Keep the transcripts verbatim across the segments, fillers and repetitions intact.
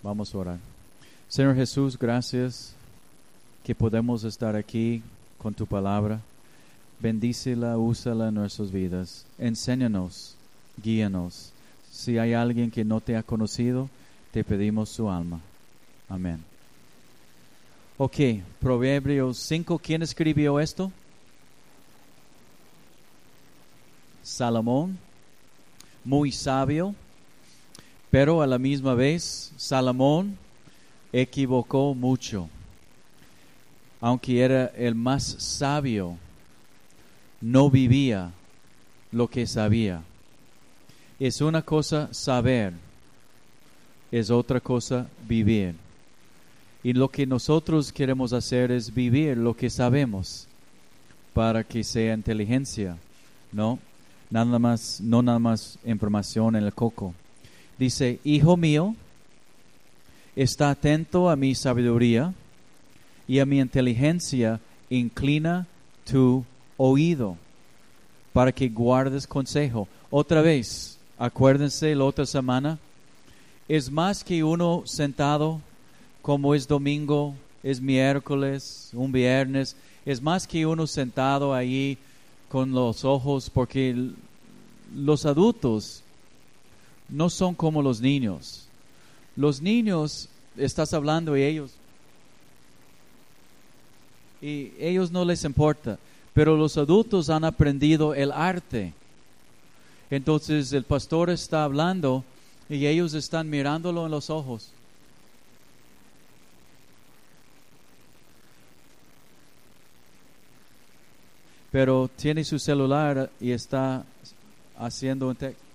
Vamos a orar. Señor Jesús, gracias que podemos estar aquí con tu palabra. Bendícela, úsala en nuestras vidas. Enséñanos, guíanos. Si hay alguien que no te ha conocido, te pedimos su alma. Amén. Ok, Proverbios cinco. ¿Quién escribió esto? Salomón, muy sabio, pero a la misma vez Salomón equivocó mucho. Aunque era el más sabio, no vivía lo que sabía. Es una cosa saber, es otra cosa vivir. Y lo que nosotros queremos hacer es vivir lo que sabemos para que sea inteligencia, ¿no? Nada más, no nada más información en el coco. Dice, hijo mío, está atento a mi sabiduría y a mi inteligencia, inclina tu oído para que guardes consejo. Otra vez, acuérdense la otra semana, es más que uno sentado, como es domingo, es miércoles, un viernes, es más que uno sentado ahí con los ojos, porque los adultos no son como los niños. Los niños, estás hablando y ellos, y ellos no les importa, pero los adultos han aprendido el arte. Entonces el pastor está hablando y ellos están mirándolo en los ojos. Pero tiene su celular y está haciendo un texto.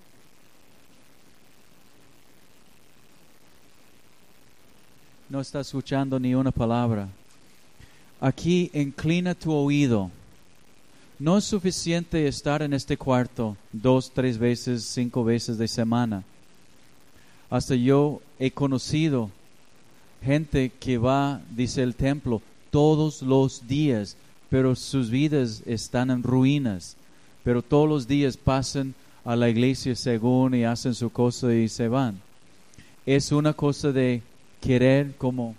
No está escuchando ni una palabra. Aquí inclina tu oído. No es suficiente estar en este cuarto dos, tres veces, cinco veces de semana. Hasta yo he conocido gente que va, dice el templo, todos los días, pero sus vidas están en ruinas. Pero todos los días pasan a la iglesia según y hacen su cosa y se van. Es una cosa de querer como...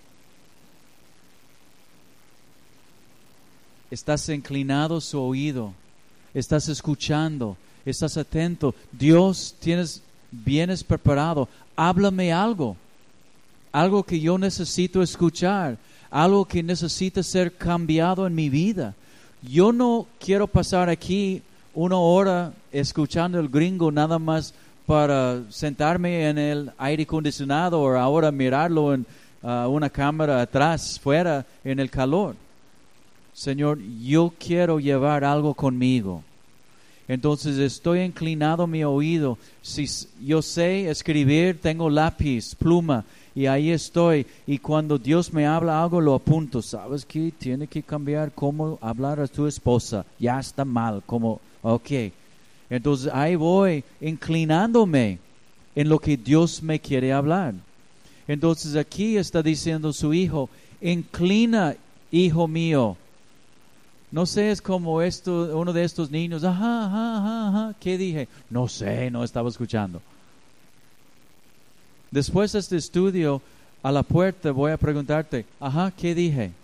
Estás inclinado su oído, estás escuchando, estás atento. Dios, tienes, vienes preparado. Háblame algo, algo que yo necesito escuchar, algo que necesita ser cambiado en mi vida. Yo no quiero pasar aquí una hora escuchando el gringo nada más para sentarme en el aire acondicionado o ahora mirarlo en uh, una cámara atrás, fuera, en el calor. Señor, yo quiero llevar algo conmigo. Entonces estoy inclinado mi oído. Si yo sé escribir, tengo lápiz, pluma, y ahí estoy. Y cuando Dios me habla algo, lo apunto. ¿Sabes qué? Tiene que cambiar cómo hablar a tu esposa. Ya está mal. Como, ok. Entonces ahí voy inclinándome en lo que Dios me quiere hablar. Entonces aquí está diciendo su hijo, inclina, hijo mío. No sé, es como esto, uno de estos niños, ajá, ajá, ajá, ajá, ¿qué dije? No sé, no estaba escuchando. Después de este estudio, a la puerta voy a preguntarte, ajá, ¿qué dije?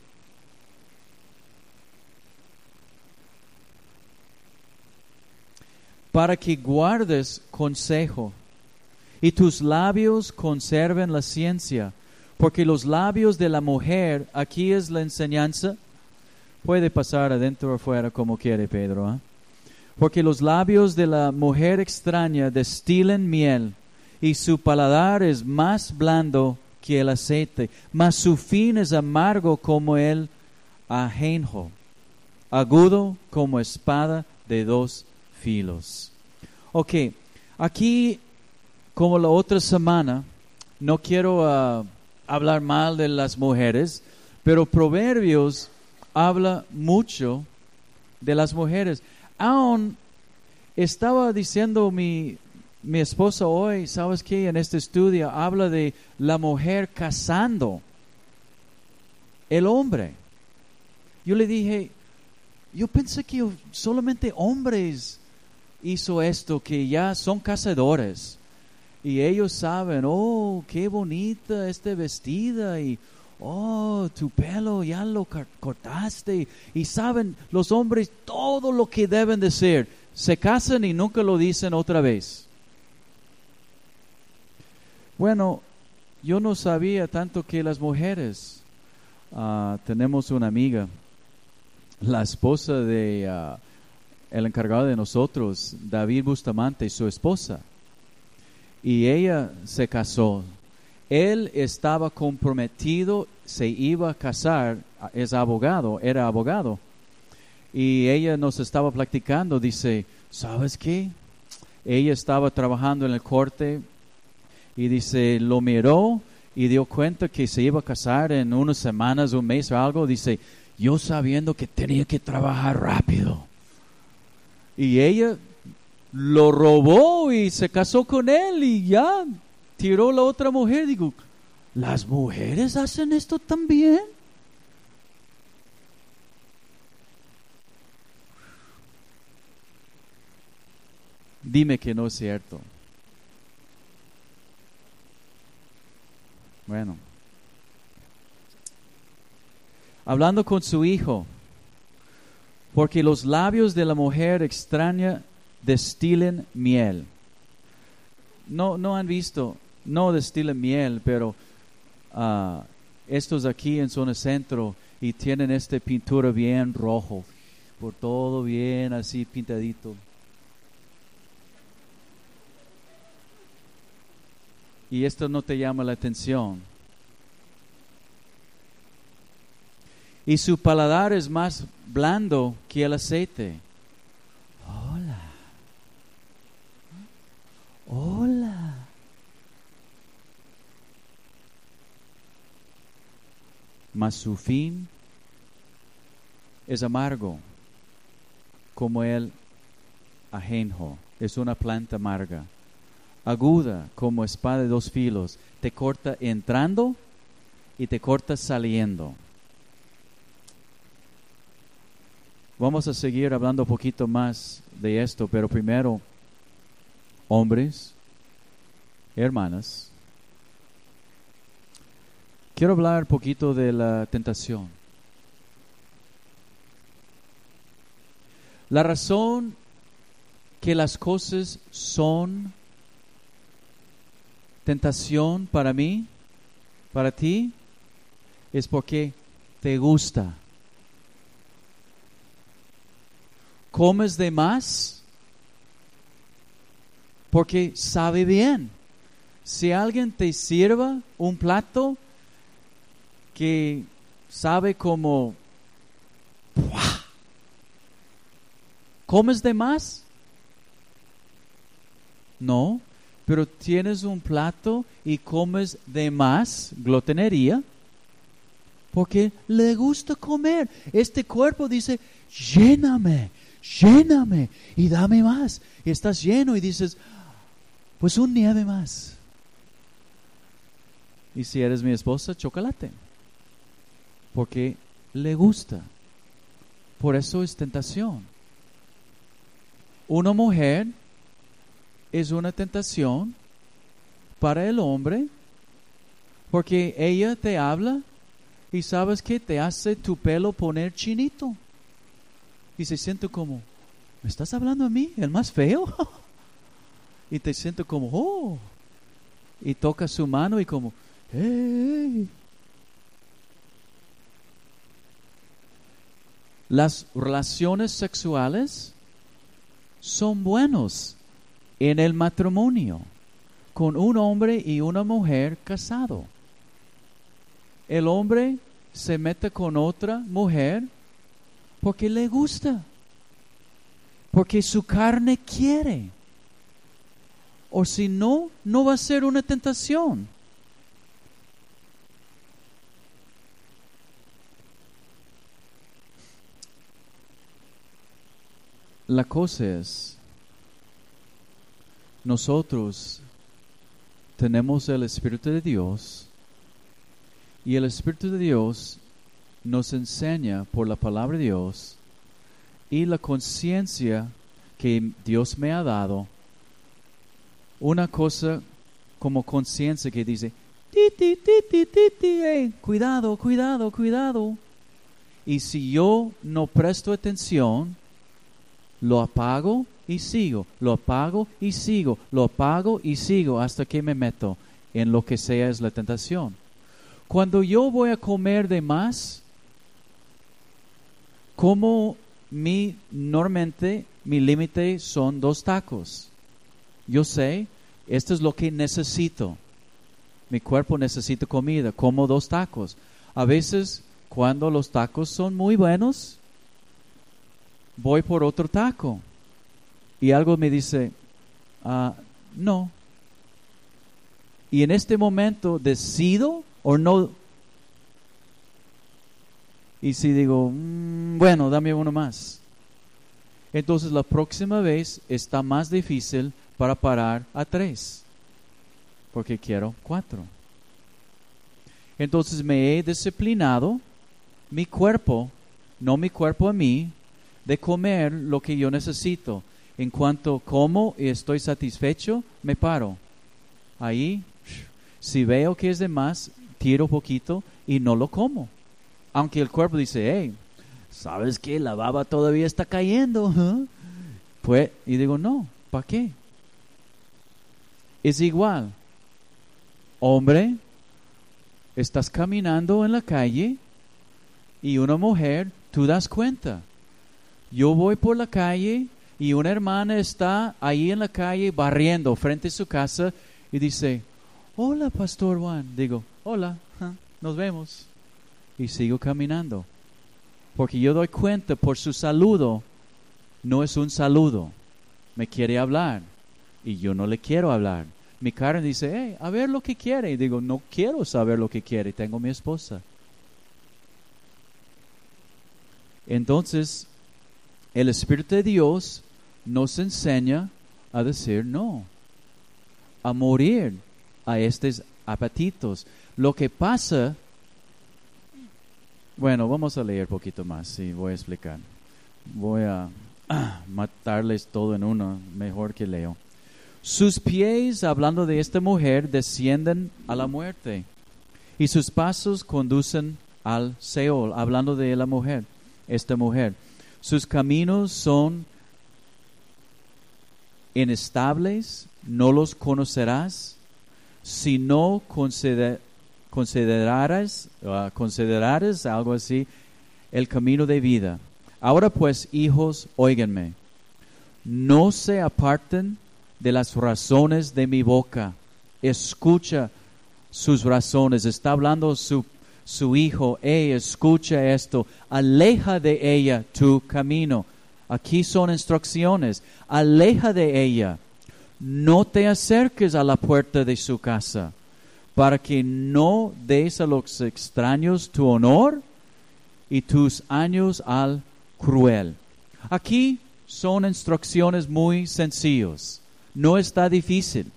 Para que guardes consejo y tus labios conserven la ciencia, porque los labios de la mujer, aquí es la enseñanza. Puede pasar adentro o afuera como quiere, Pedro. ¿eh? Porque los labios de la mujer extraña destilan miel, y su paladar es más blando que el aceite, mas su fin es amargo como el ajenjo, agudo como espada de dos filos. Ok, aquí, como la otra semana, no quiero uh, hablar mal de las mujeres, pero Proverbios habla mucho de las mujeres. Aún estaba diciendo mi, mi esposa hoy, ¿sabes qué? En este estudio habla de la mujer casando el hombre. Yo le dije, yo pensé que solamente hombres hizo esto, que ya son cazadores. y ellos saben, oh, qué bonita esta vestida, y oh, tu pelo ya lo cortaste, y saben los hombres todo lo que deben de ser. Se casan y nunca lo dicen otra vez. Bueno, yo no sabía tanto que las mujeres, uh, tenemos una amiga, la esposa de uh, el encargado de nosotros, David Bustamante, su esposa, y ella se casó. Él estaba comprometido, se iba a casar, es abogado, era abogado. Y ella nos estaba platicando, dice, ¿sabes qué? Ella estaba trabajando en el corte y dice, lo miró y dio cuenta que se iba a casar en unas semanas, un mes o algo. Dice, yo sabiendo que tenía que trabajar rápido. Y ella lo robó y se casó con él y ya tiró la otra mujer. Digo, ¿las mujeres hacen esto también? Dime que no es cierto. Bueno. Hablando con su hijo, porque los labios de la mujer extraña destilen miel. No, no han visto, no destilan miel, pero uh, estos aquí en zona centro y tienen esta pintura bien rojo, por todo bien así pintadito. Y esto no te llama la atención. Y su paladar es más blando que el aceite. Hola. Hola. Mas su fin es amargo, como el ajenjo. Es una planta amarga, aguda como espada de dos filos. Te corta entrando y te corta saliendo. Vamos a seguir hablando un poquito más de esto, pero primero, hombres, hermanas, quiero hablar un poquito de la tentación. La razón que las cosas son tentación para mí, para ti, es porque te gusta. Comes de más porque sabe bien. Si alguien te sirva un plato que sabe como ¡buah! ¿Comes de más? No, pero tienes un plato y comes de más, glotonería, porque le gusta comer. Este cuerpo dice, lléname, lléname y dame más. Y estás lleno y dices, pues un nieve más. Y si eres mi esposa, chocolate, porque le gusta. Por eso es tentación. Una mujer es una tentación para el hombre, porque ella te habla y sabes que te hace tu pelo poner chinito. Y se siente como, ¿me estás hablando a mí, el más feo? Y te siente como, oh. Y toca su mano y como, hey. Las relaciones sexuales son buenos en el matrimonio, con un hombre y una mujer casado. El hombre se mete con otra mujer porque le gusta, porque su carne quiere. O si no, no va a ser una tentación. La cosa es, nosotros tenemos el Espíritu de Dios y el Espíritu de Dios nos enseña por la palabra de Dios y la conciencia que Dios me ha dado una cosa como conciencia que dice, ti, ti, ti, ti, ti, ti, hey, cuidado, cuidado, cuidado. Y si yo no presto atención, lo apago y sigo, lo apago y sigo, lo apago y sigo hasta que me meto en lo que sea es la tentación. Cuando yo voy a comer de más, como mi, normalmente mi límite son dos tacos. Yo sé, esto es lo que necesito. Mi cuerpo necesita comida, como dos tacos. A veces, cuando los tacos son muy buenos, voy por otro taco. Y algo me dice, uh, no. Y en este momento decido o no. Y si digo, mmm, bueno, dame uno más. Entonces la próxima vez está más difícil para parar a tres. Porque quiero cuatro. Entonces me he disciplinado mi cuerpo, no mi cuerpo a mí, de comer lo que yo necesito. En cuanto como y estoy satisfecho, me paro. Ahí, si veo que es de más, tiro poquito y no lo como. Aunque el cuerpo dice, hey, ¿sabes qué? La baba todavía está cayendo. ¿eh? Pues, y digo, no, ¿para qué? Es igual. Hombre, estás caminando en la calle y una mujer, tú das cuenta. Yo voy por la calle y una hermana está ahí en la calle barriendo frente a su casa y dice, hola, Pastor Juan. Digo, hola, ¿eh? Nos vemos. Y sigo caminando. Porque yo doy cuenta por su saludo, no es un saludo. Me quiere hablar y yo no le quiero hablar. Mi carne dice, hey, a ver lo que quiere. Y digo, no quiero saber lo que quiere, tengo mi esposa. Entonces, el Espíritu de Dios nos enseña a decir no, a morir a estos apetitos. Lo que pasa, bueno, vamos a leer un poquito más, sí, voy a explicar. Voy a ah, matarles todo en uno, mejor que leo. Sus pies, hablando de esta mujer, descienden a la muerte y sus pasos conducen al Seol, hablando de la mujer, esta mujer. Sus caminos son inestables, no los conocerás, si no consider, consideraras, uh, consideraras algo así, el camino de vida. Ahora pues, hijos, óiganme, no se aparten de las razones de mi boca. Escucha sus razones. Está hablando su, su hijo. Hey, escucha esto. Aleja de ella tu camino. Aquí son instrucciones. Aleja de ella. No te acerques a la puerta de su casa, para que no des a los extraños tu honor y tus años al cruel. Aquí son instrucciones muy sencillas. No está difícil.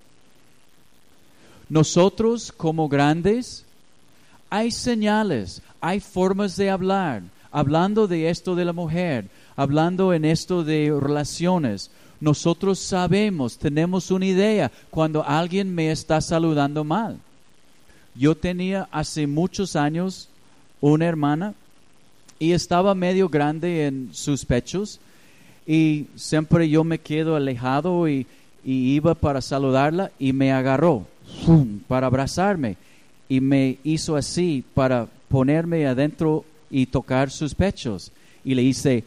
Nosotros como grandes, hay señales, hay formas de hablar, hablando de esto de la mujer, hablando en esto de relaciones. Nosotros sabemos, tenemos una idea cuando alguien me está saludando mal. Yo tenía hace muchos años una hermana y estaba medio grande en sus pechos y siempre yo me quedo alejado y y iba para saludarla y me agarró ¡fum! Para abrazarme y me hizo así para ponerme adentro y tocar sus pechos y le hice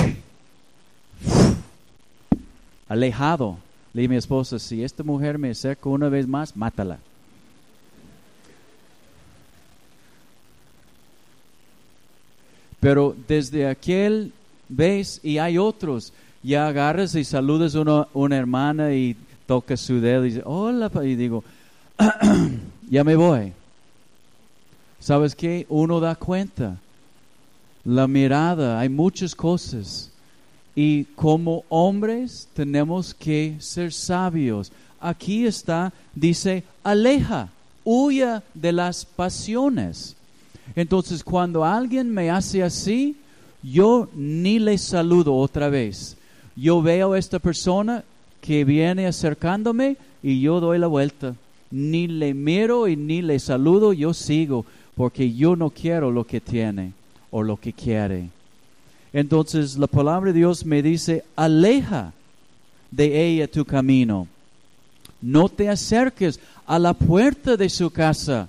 alejado. Le dije a mi esposa, si esta mujer me acerca una vez más, mátala. Pero desde aquel vez, y hay otros, ya agarras y saludas a una, una hermana y tocas su dedo y dice, hola, y digo, ya me voy. ¿Sabes qué? Uno da cuenta. La mirada, hay muchas cosas. Y como hombres tenemos que ser sabios. Aquí está, dice, aleja, huya de las pasiones. Entonces, cuando alguien me hace así, yo ni le saludo otra vez. Yo veo a esta persona que viene acercándome y yo doy la vuelta ni le miro y ni le saludo, yo sigo, porque yo no quiero lo que tiene o lo que quiere. Entonces la palabra de Dios me dice, aleja de ella tu camino. No te acerques a la puerta de su casa.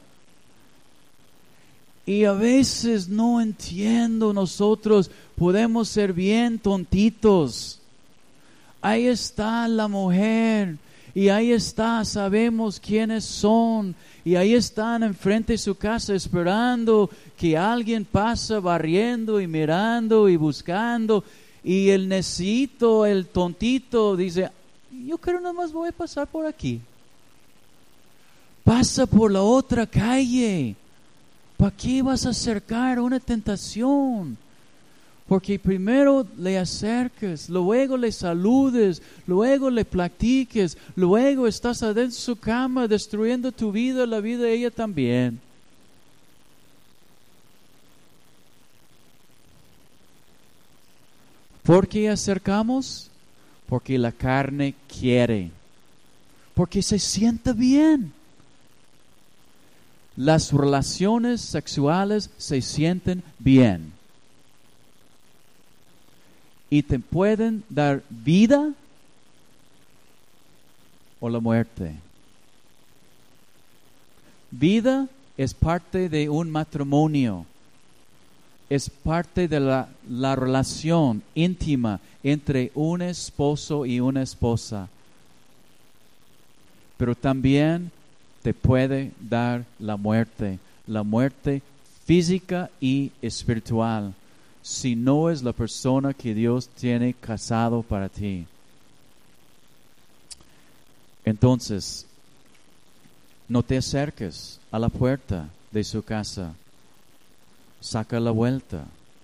Y a veces no entiendo, nosotros podemos ser bien tontitos. Ahí está la mujer, y ahí está, sabemos quiénes son, y ahí están enfrente de su casa esperando que alguien pase barriendo y mirando y buscando, y el necito, el tontito dice, yo creo nada más voy a pasar por aquí. Pasa por la otra calle. ¿Para qué vas a acercar una tentación? Porque primero le acerques, luego le saludes, luego le platiques, luego estás adentro de su cama destruyendo tu vida, la vida de ella también. ¿Por qué acercamos? Porque la carne quiere, porque se siente bien. Las relaciones sexuales se sienten bien y te pueden dar vida o la muerte. Vida es parte de un matrimonio, es parte de la, la relación íntima entre un esposo y una esposa, pero también te puede dar la muerte, la muerte física y espiritual, si no es la persona que Dios tiene casado para ti. Entonces, no te acerques a la puerta de su casa, saca la vuelta.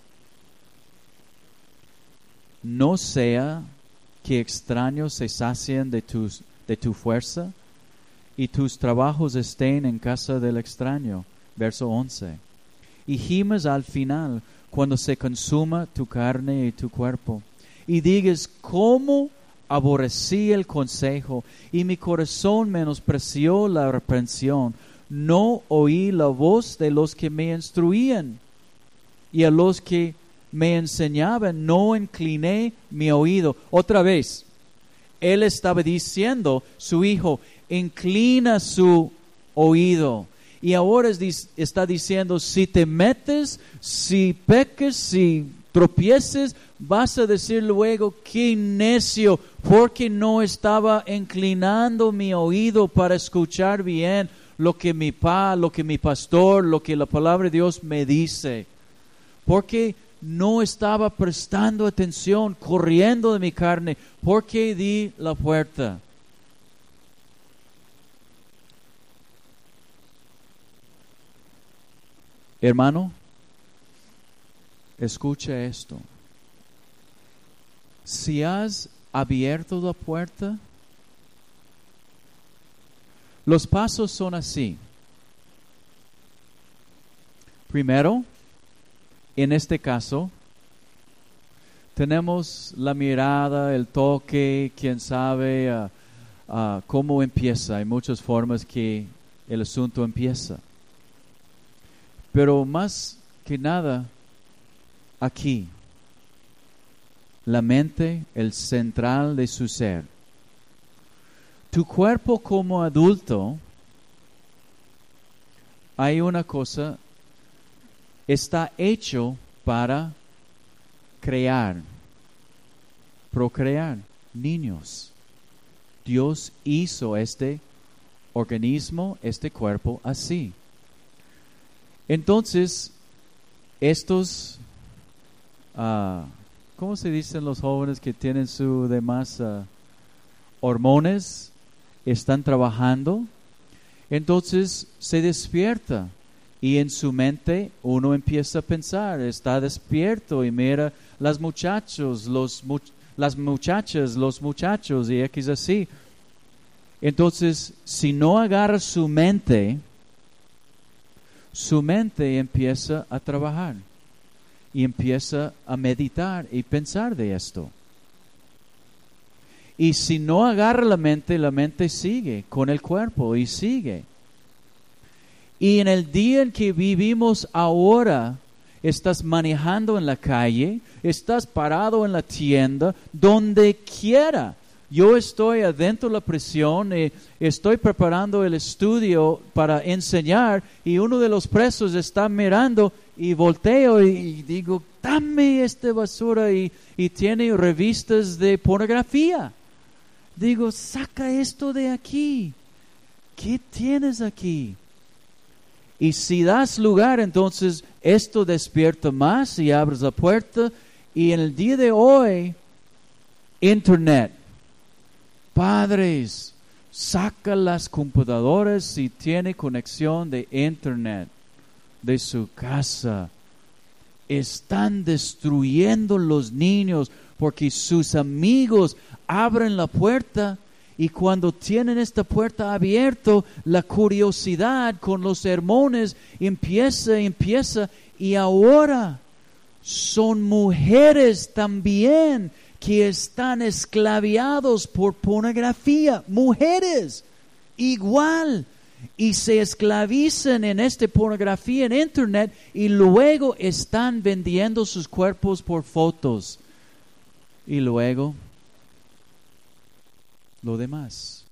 No sea que extraños se sacien de, tus, de tu fuerza, y tus trabajos estén en casa del extraño. Verso once. Y gimes al final, cuando se consuma tu carne y tu cuerpo. Y digas, ¿cómo aborrecí el consejo? Y mi corazón menospreció la reprensión. No oí la voz de los que me instruían. Y a los que me enseñaban, no incliné mi oído. Otra vez, él estaba diciendo, su hijo, inclina su oído. Y ahora está diciendo, si te metes, si peques, si tropieces, vas a decir luego, qué necio, porque no estaba inclinando mi oído para escuchar bien lo que mi pa, lo que mi pastor, lo que la palabra de Dios me dice. Porque no estaba prestando atención, corriendo de mi carne, porque di la puerta. Hermano, escucha esto. Si has abierto la puerta, los pasos son así. Primero, en este caso, tenemos la mirada, el toque, quién sabe uh, uh, cómo empieza. Hay muchas formas que el asunto empieza. Pero más que nada, aquí, la mente, el central de su ser. Tu cuerpo como adulto, hay una cosa, está hecho para crear, procrear niños. Dios hizo este organismo, este cuerpo así. Entonces, estos, uh, ¿cómo se dicen los jóvenes que tienen su demás uh, hormonas? Están trabajando. Entonces, se despierta. Y en su mente uno empieza a pensar, está despierto y mira las muchachos, los, las muchachas, los muchachos y X así. Entonces, si no agarra su mente, su mente empieza a trabajar y empieza a meditar y pensar de esto. Y si no agarra la mente, la mente sigue con el cuerpo y sigue. Y en el día en que vivimos ahora, estás manejando en la calle, estás parado en la tienda, donde quiera. Yo estoy adentro de la prisión, y estoy preparando el estudio para enseñar y uno de los presos está mirando y volteo y, y digo, dame esta basura y, y tiene revistas de pornografía. Digo, saca esto de aquí. ¿Qué tienes aquí? Y si das lugar, entonces esto despierta más y abres la puerta. Y en el día de hoy, Internet. Padres, saca las computadoras si tiene conexión de Internet de su casa. Están destruyendo los niños porque sus amigos abren la puerta y cuando tienen esta puerta abierta, la curiosidad con los sermones empieza, empieza y ahora son mujeres también que están esclaviados por pornografía, mujeres, igual, y se esclavizan en esta pornografía en Internet y luego están vendiendo sus cuerpos por fotos. Y luego, lo demás.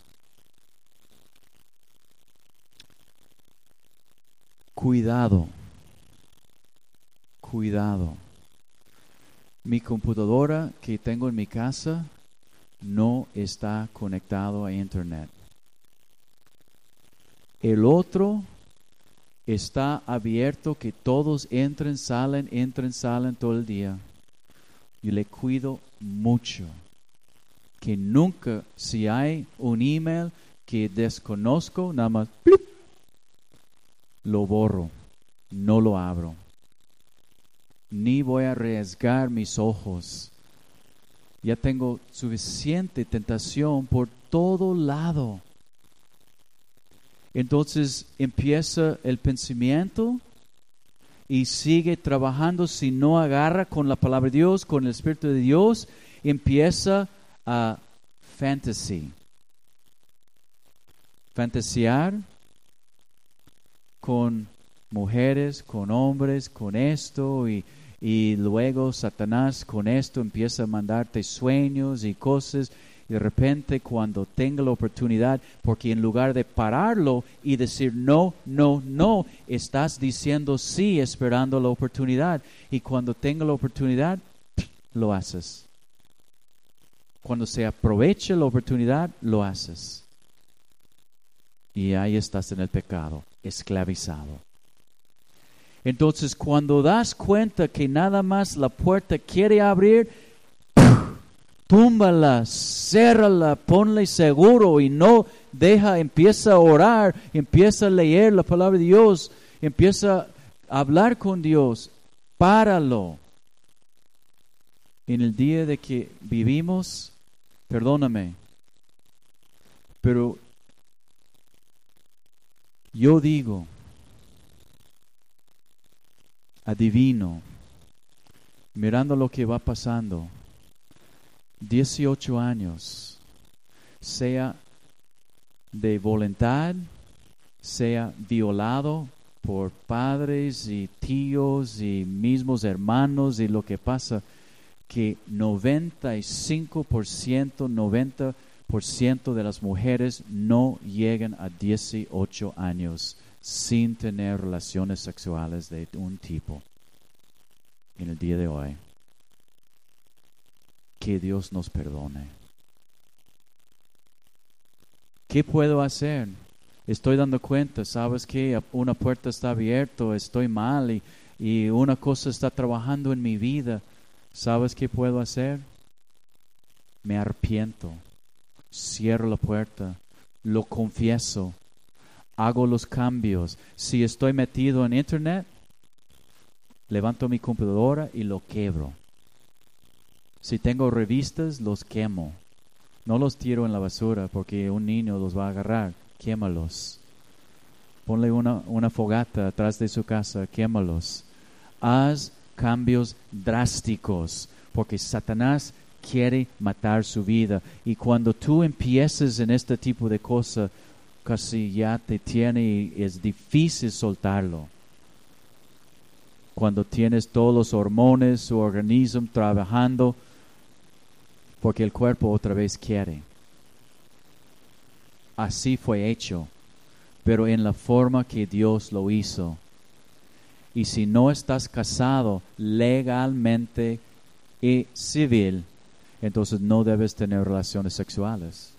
Cuidado, cuidado. Mi computadora que tengo en mi casa no está conectado a Internet. El otro está abierto que todos entren, salen, entren, salen todo el día. Yo le cuido mucho. Que nunca, si hay un email que desconozco, nada más ¡plip! Lo borro, no lo abro. Ni voy a arriesgar mis ojos. Ya tengo suficiente tentación por todo lado. Entonces empieza el pensamiento y sigue trabajando. Si no agarra con la palabra de Dios, con el Espíritu de Dios, empieza a fantasy. Fantasear con mujeres, con hombres, con esto y, y luego Satanás con esto empieza a mandarte sueños y cosas y de repente cuando tenga la oportunidad, porque en lugar de pararlo y decir no, no, no, estás diciendo sí esperando la oportunidad y cuando tenga la oportunidad, lo haces. Cuando se aproveche la oportunidad, lo haces. Y ahí estás en el pecado, esclavizado. Entonces, cuando das cuenta que nada más la puerta quiere abrir, túmbala, cérrala, ponle seguro y no deja, empieza a orar, empieza a leer la palabra de Dios, empieza a hablar con Dios, páralo. En el día de que vivimos, perdóname, pero yo digo, adivino, mirando lo que va pasando, dieciocho años, sea de voluntad, sea violado por padres y tíos y mismos hermanos y lo que pasa, que noventa y cinco por ciento, noventa por ciento de las mujeres no llegan a dieciocho años sin tener relaciones sexuales de un tipo en el día de hoy. Que Dios nos perdone. ¿Qué puedo hacer? Estoy dando cuenta, ¿sabes qué? Una puerta está abierta, estoy mal y, y una cosa está trabajando en mi vida. ¿Sabes qué puedo hacer? Me arrepiento, cierro la puerta, lo confieso, hago los cambios. Si estoy metido en Internet, levanto mi computadora y lo quebro. Si tengo revistas, los quemo. No los tiro en la basura porque un niño los va a agarrar. Quémalos. Ponle una, una fogata atrás de su casa, quémalos. Haz cambios drásticos porque Satanás quiere matar su vida. Y cuando tú empieces en este tipo de cosas, casi ya te tiene y es difícil soltarlo. Cuando tienes todos los hormonas, su organismo trabajando, porque el cuerpo otra vez quiere. Así fue hecho, pero en la forma que Dios lo hizo. Y si no estás casado legalmente y civil, entonces no debes tener relaciones sexuales.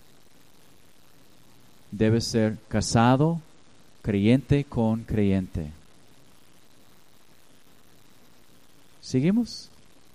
Debes ser casado, creyente con creyente. ¿Seguimos?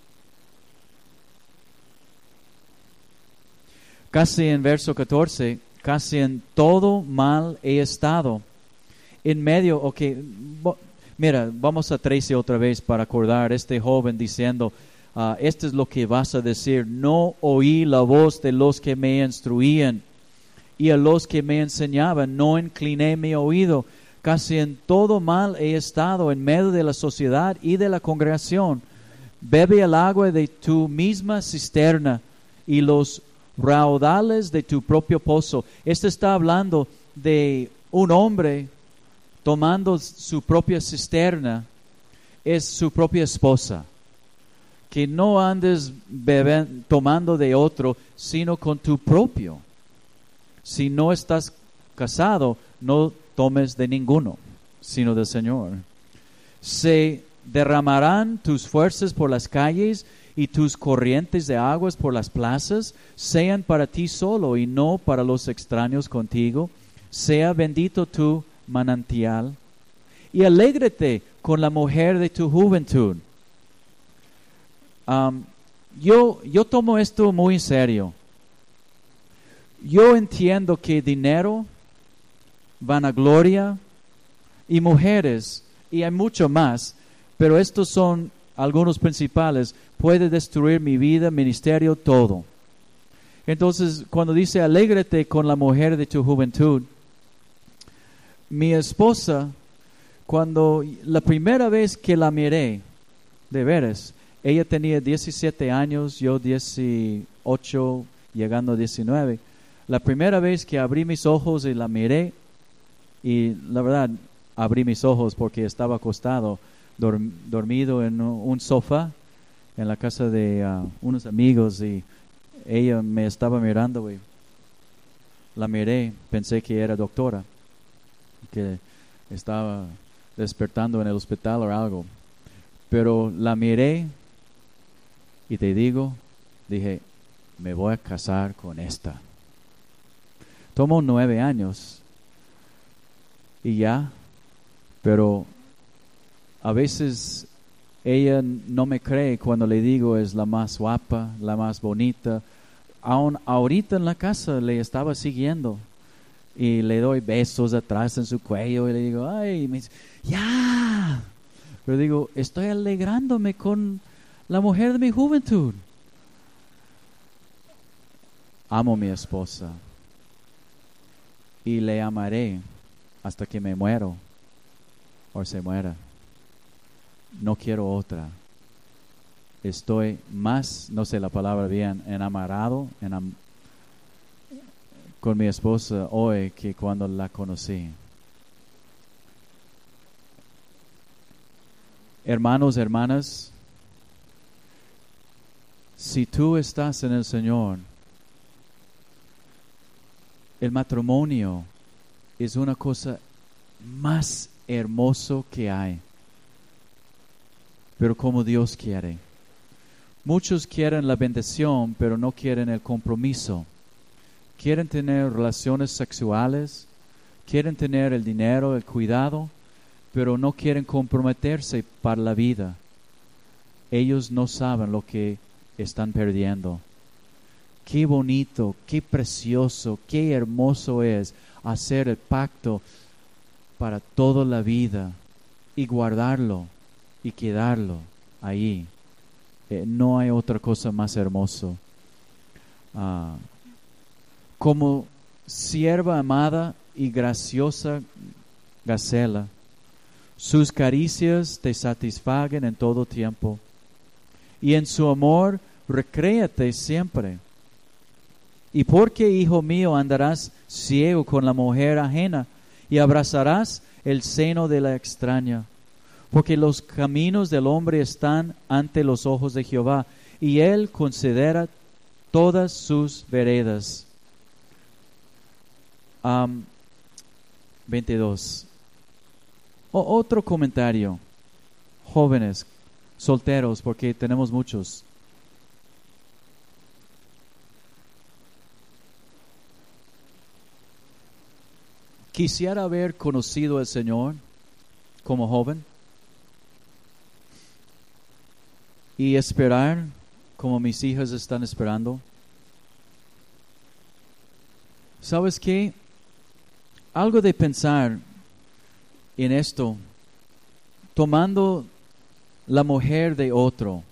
Casi en verso catorce, casi en todo mal he estado. En medio, ok, bo, mira, vamos a Tracy otra vez para acordar este joven diciendo, uh, esto es lo que vas a decir: no oí la voz de los que me instruían, y a los que me enseñaban no incliné mi oído. Casi en todo mal he estado en medio de la sociedad y de la congregación. Bebe el agua de tu misma cisterna y los raudales de tu propio pozo. Esto está hablando de un hombre tomando su propia cisterna, es su propia esposa. Que no andes beben, tomando de otro, sino con tu propio. Si no estás casado, no tomes de ninguno, sino del Señor. Se derramarán tus fuerzas por las calles y tus corrientes de aguas por las plazas. Sean para ti solo y no para los extraños contigo. Sea bendito tu manantial. Y alégrate con la mujer de tu juventud. Um, yo, yo tomo esto muy en serio. Yo entiendo que dinero, vanagloria y mujeres, y hay mucho más, pero estos son algunos principales, puede destruir mi vida, ministerio, todo. Entonces, cuando dice alégrate con la mujer de tu juventud, mi esposa, cuando la primera vez que la miré, de veras, ella tenía diecisiete años, yo dieciocho, llegando a diecinueve. La primera vez que abrí mis ojos y la miré, y la verdad, abrí mis ojos porque estaba acostado, dorm, dormido en un sofá en la casa de uh, unos amigos, y ella me estaba mirando y la miré, pensé que era doctora, que estaba despertando en el hospital o algo, pero la miré y te digo, dije, me voy a casar con esta. Tomó nueve años y ya, pero a veces ella no me cree cuando le digo es la más guapa, la más bonita. Aún ahorita en la casa le estaba siguiendo y le doy besos atrás en su cuello y le digo, ay, me dice, ya. Pero digo, estoy alegrándome con la mujer de mi juventud. Amo a mi esposa y le amaré hasta que me muero o se muera. No quiero otra. Estoy más, no sé la palabra bien, enamorado enam con mi esposa hoy que cuando la conocí. Hermanos, hermanas, si tú estás en el Señor, el matrimonio es una cosa más hermoso que hay. Pero como Dios quiere. Muchos quieren la bendición, pero no quieren el compromiso. Quieren tener relaciones sexuales, quieren tener el dinero, el cuidado, pero no quieren comprometerse para la vida. Ellos no saben lo que están perdiendo. Qué bonito, qué precioso, qué hermoso es hacer el pacto para toda la vida y guardarlo y quedarlo ahí. Eh, no hay otra cosa más hermoso. Uh, como sierva amada y graciosa gacela, sus caricias te satisfagan en todo tiempo, y en su amor recréate siempre. ¿Y por qué, hijo mío, andarás ciego con la mujer ajena y abrazarás el seno de la extraña? Porque los caminos del hombre están ante los ojos de Jehová, y él considera todas sus veredas. Um, veintidós. O- otro comentario. Jóvenes, solteros, porque tenemos muchos. Quisiera haber conocido al Señor como joven y esperar como mis hijas están esperando. ¿Sabes qué? Algo de pensar en esto, tomando la mujer de otro,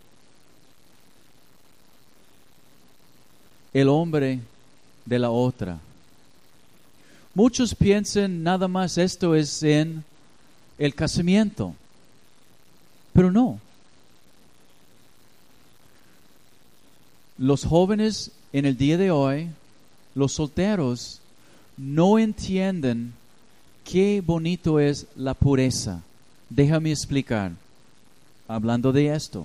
el hombre de la otra. Muchos piensan nada más esto es en el casamiento, pero no. Los jóvenes en el día de hoy, los solteros, no entienden qué bonito es la pureza. Déjame explicar, hablando de esto.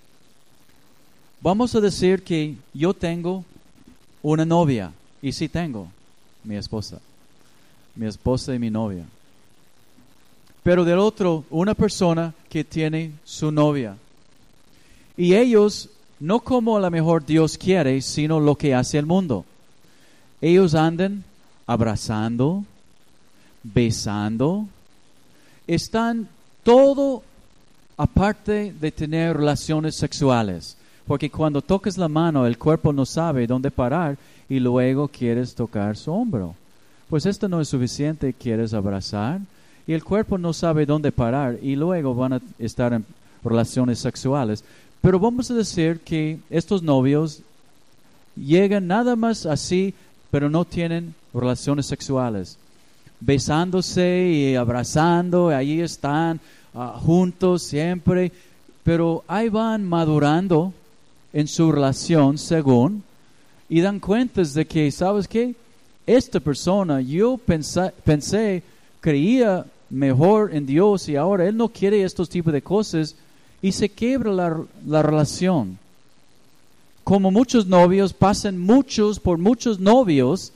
Vamos a decir que yo tengo una novia, y sí tengo, mi esposa. Mi esposa y mi novia. Pero del otro, una persona que tiene su novia. Y ellos, no como a lo mejor Dios quiere, sino lo que hace el mundo. Ellos andan abrazando, besando. Están todo aparte de tener relaciones sexuales. Porque cuando tocas la mano, el cuerpo no sabe dónde parar y luego quieres tocar su hombro. Pues esto no es suficiente, quieres abrazar y el cuerpo no sabe dónde parar y luego van a estar en relaciones sexuales. Pero vamos a decir que estos novios llegan nada más así, pero no tienen relaciones sexuales. Besándose y abrazando, ahí están uh, juntos siempre, pero ahí van madurando en su relación según y dan cuentas de que, ¿sabes qué? Esta persona, yo pensé, pensé, creía mejor en Dios y ahora Él no quiere estos tipos de cosas y se quiebra la, la relación. Como muchos novios, pasan muchos por muchos novios.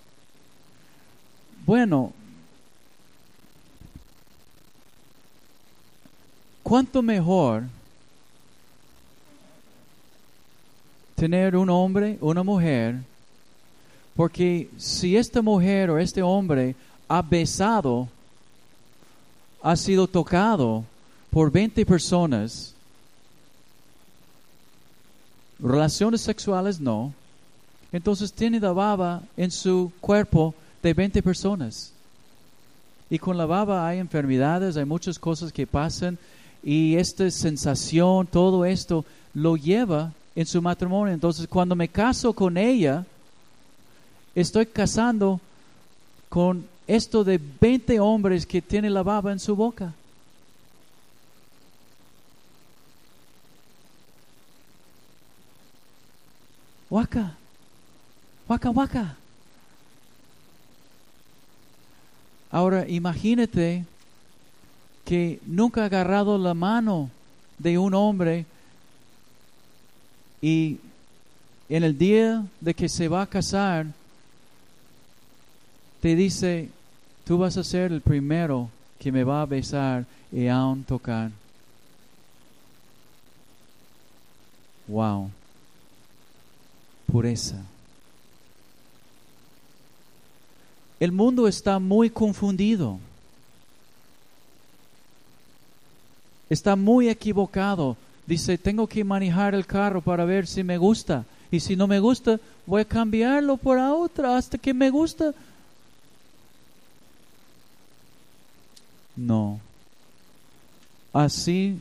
Bueno, ¿cuánto mejor tener un hombre, una mujer? Porque si esta mujer o este hombre ha besado, ha sido tocado por veinte personas, relaciones sexuales no, entonces tiene la baba en su cuerpo de veinte personas. Y con la baba hay enfermedades, hay muchas cosas que pasan y esta sensación, todo esto lo lleva en su matrimonio. Entonces cuando me caso con ella, estoy casando con esto de veinte hombres que tienen la baba en su boca. Waka, waka, waka. Ahora imagínate que nunca ha agarrado la mano de un hombre y en el día de que se va a casar te dice, tú vas a ser el primero que me va a besar y aún tocar. Wow. Pureza. El mundo está muy confundido. Está muy equivocado. Dice, tengo que manejar el carro para ver si me gusta. Y si no me gusta, voy a cambiarlo por otra hasta que me gusta. No. Así,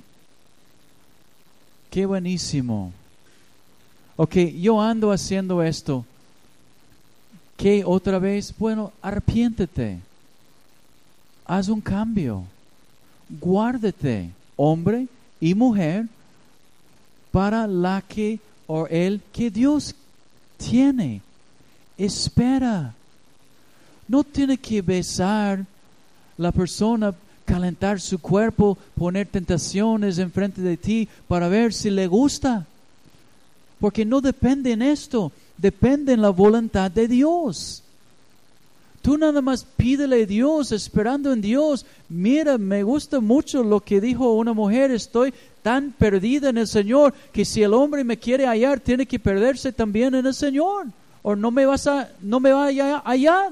qué buenísimo. Ok, yo ando haciendo esto. ¿Qué otra vez? Bueno, arrepiéntete. Haz un cambio. Guárdate, hombre y mujer, para la que o el que Dios tiene. Espera. No tiene que besar la persona, calentar su cuerpo, poner tentaciones enfrente de ti para ver si le gusta. Porque no depende en esto, depende en la voluntad de Dios. Tú nada más pídele a Dios, esperando en Dios. Mira, me gusta mucho lo que dijo una mujer, estoy tan perdida en el Señor, que si el hombre me quiere hallar, tiene que perderse también en el Señor, o no me vas a, no me va a hallar.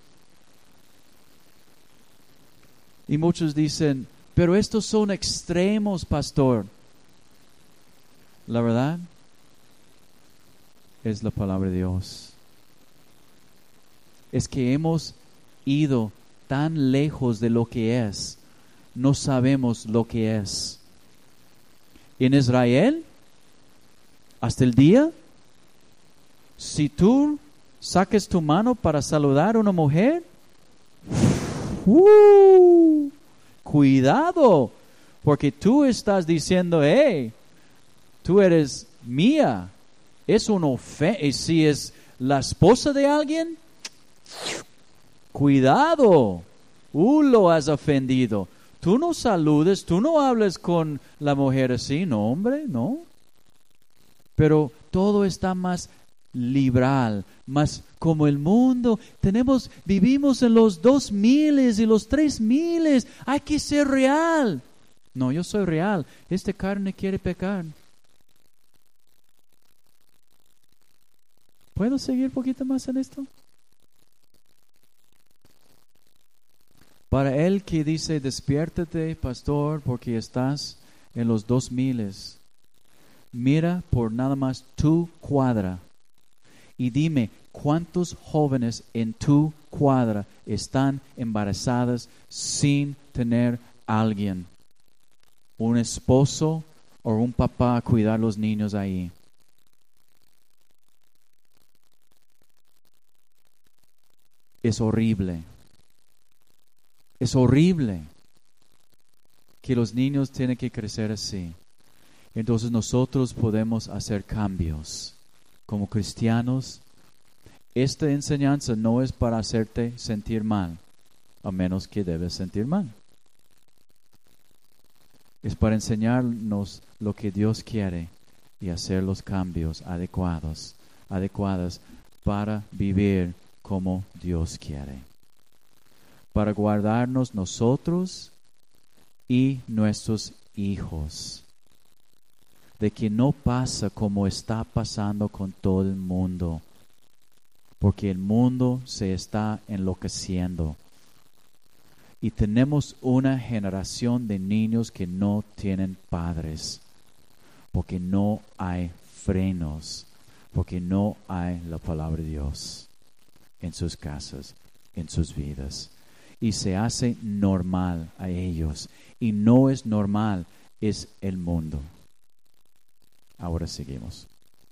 Y muchos dicen, pero estos son extremos, pastor. La verdad es la palabra de Dios. Es que hemos ido tan lejos de lo que es, no sabemos lo que es. En Israel, hasta el día, si tú saques tu mano para saludar a una mujer, uh, cuidado, porque tú estás diciendo, hey, tú eres mía. Es una ofensa. Y si es la esposa de alguien, cuidado, uh, lo has ofendido. Tú no saludes, tú no hables con la mujer así, no, hombre, no. Pero todo está más liberal, más como el mundo. Tenemos, vivimos en los dos miles y los tres miles. Hay que ser real. No, yo soy real. Esta carne quiere pecar. ¿Puedo seguir un poquito más en esto? Para el que dice, despiértate, pastor, porque estás en los dos miles. Mira por nada más tu cuadra y dime cuántos jóvenes en tu cuadra están embarazadas sin tener a alguien, un esposo o un papá a cuidar a los niños ahí. Es horrible. Es horrible que los niños tienen que crecer así. Entonces nosotros podemos hacer cambios. Como cristianos, esta enseñanza no es para hacerte sentir mal, a menos que debes sentir mal. Es para enseñarnos lo que Dios quiere y hacer los cambios adecuados, adecuados para vivir como Dios quiere. Para guardarnos nosotros y nuestros hijos, de que no pasa como está pasando con todo el mundo, porque el mundo se está enloqueciendo y tenemos una generación de niños que no tienen padres, porque no hay frenos, porque no hay la palabra de Dios en sus casas, en sus vidas. Y se hace normal a ellos. Y no es normal, es el mundo. Ahora seguimos.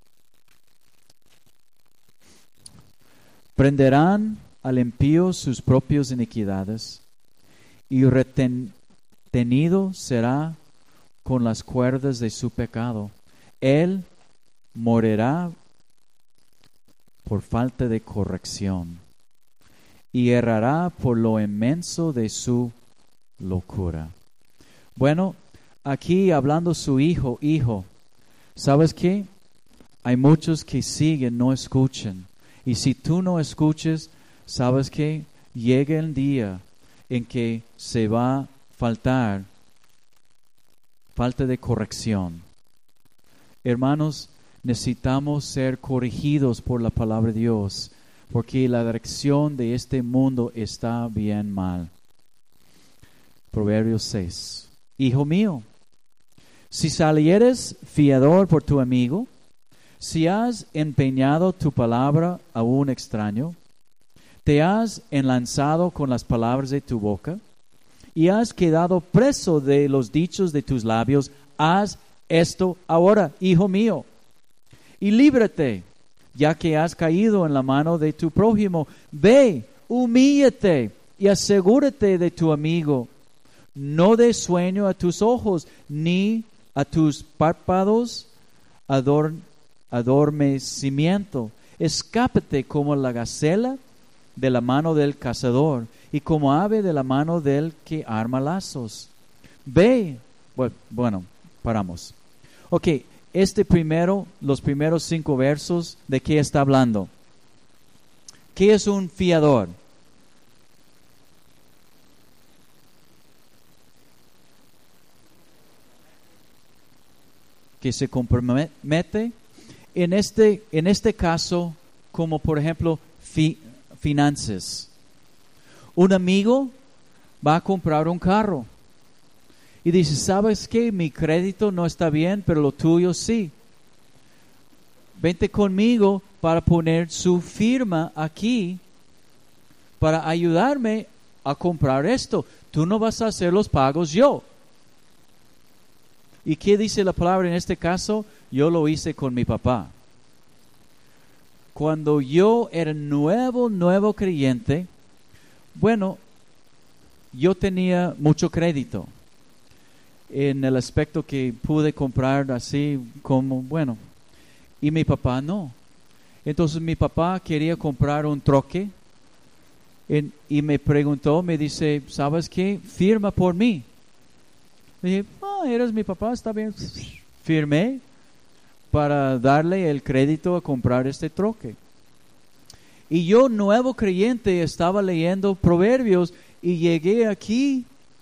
Prenderán al impío sus propias iniquidades, y retenido será con las cuerdas de su pecado. Él morirá por falta de corrección, y errará por lo inmenso de su locura. Bueno, aquí hablando su hijo, hijo, ¿sabes qué? Hay muchos que siguen, no escuchan. Y si tú no escuches, ¿sabes qué? Llega el día en que se va a faltar, falta de corrección. Hermanos, necesitamos ser corregidos por la palabra de Dios, porque la dirección de este mundo está bien mal. Proverbios seis. Hijo mío, si salieres fiador por tu amigo, si has empeñado tu palabra a un extraño, te has enlazado con las palabras de tu boca, y has quedado preso de los dichos de tus labios, haz esto ahora, hijo mío, y líbrate, ya que has caído en la mano de tu prójimo. Ve, humíllate y asegúrate de tu amigo. No des sueño a tus ojos, ni a tus párpados adorn, adormecimiento. Escápate como la gacela de la mano del cazador y como ave de la mano del que arma lazos. Ve, bueno, bueno paramos. Ok, este primero, los primeros cinco versos, ¿de qué está hablando? ¿Qué es un fiador? Que se compromete. En este, en este caso, como por ejemplo, fi, finanzas. Un amigo va a comprar un carro y dice, ¿sabes qué? Mi crédito no está bien, pero lo tuyo sí. Vente conmigo para poner su firma aquí para ayudarme a comprar esto. Tú no vas a hacer los pagos, yo. ¿Y qué dice la palabra en este caso? Yo lo hice con mi papá. Cuando yo era nuevo, nuevo creyente, bueno, yo tenía mucho crédito en el aspecto que pude comprar así como, bueno, y mi papá no. Entonces mi papá quería comprar un troque en, y me preguntó, me dice, ¿sabes qué? Firma por mí. Le dije, ah, eres mi papá, está bien. Firmé para darle el crédito a comprar este troque. Y yo, nuevo creyente, estaba leyendo Proverbios y llegué aquí.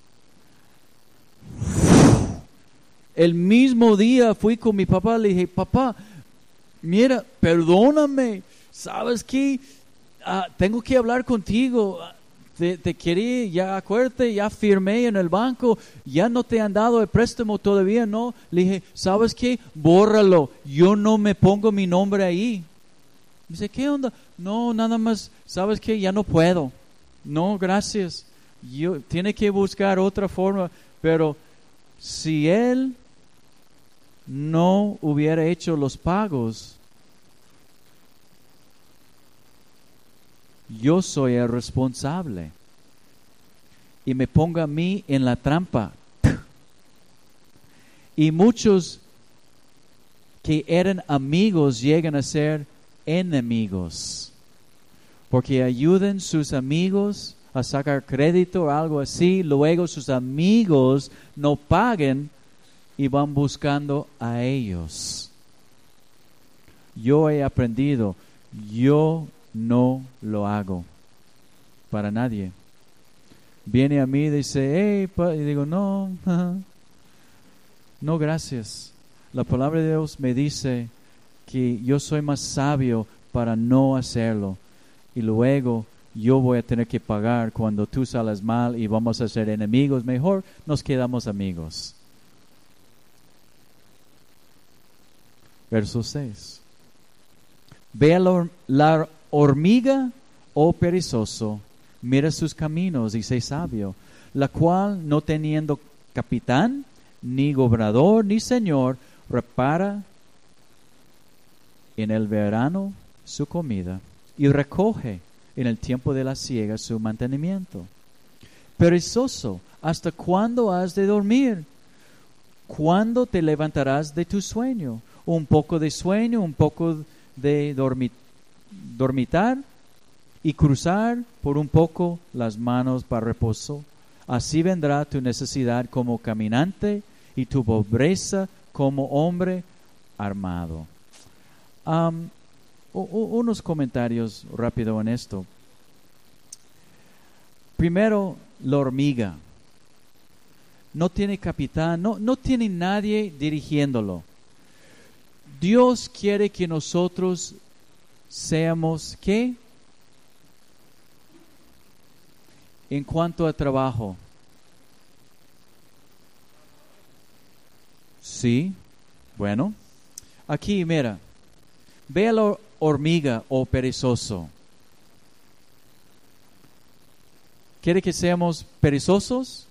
El mismo día fui con mi papá, le dije, papá, mira, perdóname, ¿sabes qué? Uh, tengo que hablar contigo. Te, te quería, ya acuérdate, ya firmé en el banco, ya no te han dado el préstamo todavía, ¿no? Le dije, ¿sabes qué? Bórralo, yo no me pongo mi nombre ahí. Dice, ¿qué onda? No, nada más, ¿sabes qué? Ya no puedo. No, gracias. Yo, tiene que buscar otra forma, pero si él no hubiera hecho los pagos, yo soy el responsable y me ponga a mí en la trampa. Y muchos que eran amigos llegan a ser enemigos porque ayudan sus amigos a sacar crédito o algo así, luego sus amigos no paguen y van buscando a ellos. Yo he aprendido, yo no lo hago para nadie. Viene a mí y dice, hey, pa-", y digo, no, no, gracias. La palabra de Dios me dice que yo soy más sabio para no hacerlo. Y luego yo voy a tener que pagar cuando tú sales mal y vamos a ser enemigos. Mejor nos quedamos amigos. Verso seis. Ve a la, la hormiga, oh perezoso, mira sus caminos y sé sabio, la cual no teniendo capitán, ni gobernador, ni señor, repara en el verano su comida y recoge en el tiempo de la siega su mantenimiento. Perezoso, ¿hasta cuándo has de dormir? ¿Cuándo te levantarás de tu sueño? Un poco de sueño, un poco de dormir, dormitar y cruzar por un poco las manos para reposo. Así vendrá tu necesidad como caminante y tu pobreza como hombre armado. Um, unos comentarios rápido en esto. Primero, la hormiga. No tiene capitán, no, no tiene nadie dirigiéndolo. Dios quiere que nosotros seamos, ¿qué? En cuanto a trabajo. Sí, bueno. Aquí, mira. Ve a la hormiga o perezoso. ¿Quiere que seamos perezosos?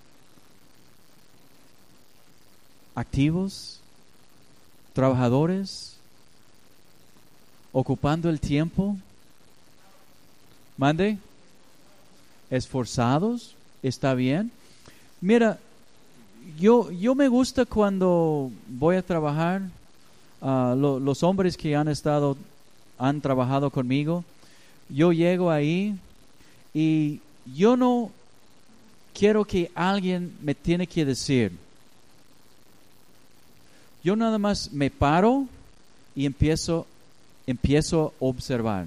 Activos, trabajadores, ocupando el tiempo. Mande. Esforzados, está bien. Mira, yo, yo me gusta cuando voy a trabajar. uh, lo, los hombres que han estado, han trabajado conmigo, yo llego ahí y yo no quiero que alguien me tiene que decir. Yo nada más me paro y empiezo, empiezo a observar.